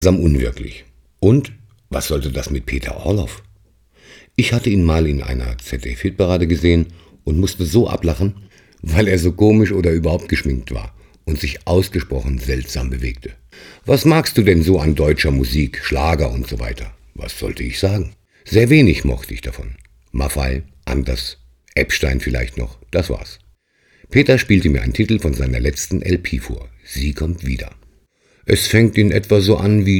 unwirklich. Und was sollte das mit Peter Orloff? Ich hatte ihn mal in einer ZDF-Hitparade gesehen und musste so ablachen, weil er so komisch oder überhaupt geschminkt war und sich ausgesprochen seltsam bewegte. Was magst du denn so an deutscher Musik, Schlager und so weiter? Was sollte ich sagen? Sehr wenig mochte ich davon. Maffay, Anders, Epstein vielleicht noch, das war's. Peter spielte mir einen Titel von seiner letzten LP vor. Sie kommt wieder. Es fängt in etwa so an wie